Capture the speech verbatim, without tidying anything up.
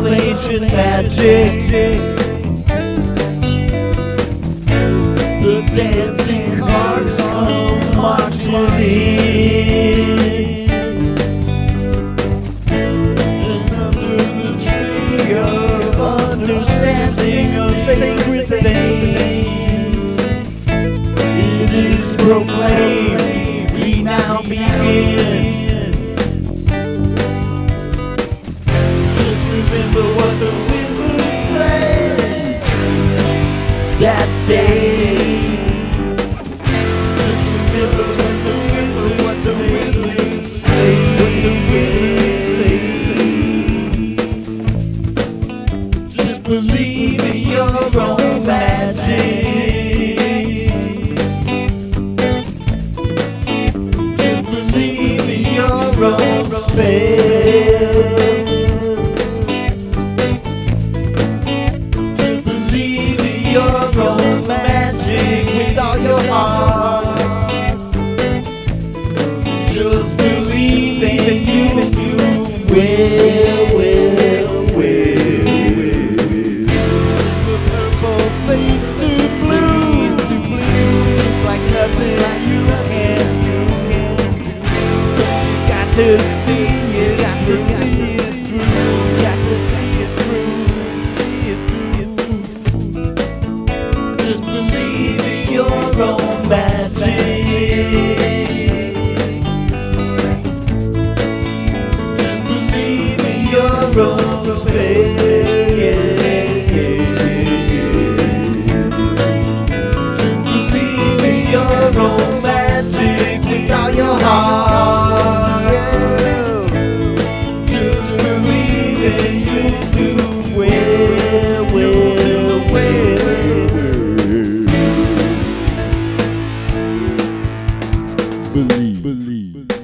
salvation magic. The dancing hearts come marching in, and under the tree of understanding of sacred things, it is proclaimed we now begin. Just remember what the wizard said that day. Believe in your own magic. Just believe in your own spell. Just believe in your own magic with all your heart. Just believe in you, you will, will, will. Fades to blue, seems like nothing you can, you can do. You got to see, you got to see it through, you got to see it through, see it through. Just believe in your own magic. Just believe in your own space. Your own magic with all your heart. Just believe in you do well, well, well. Believe, believe.